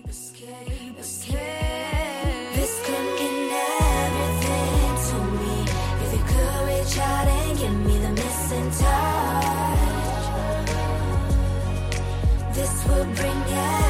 This could mean everything to me. If you could reach out and give me the missing touch, this would bring everything.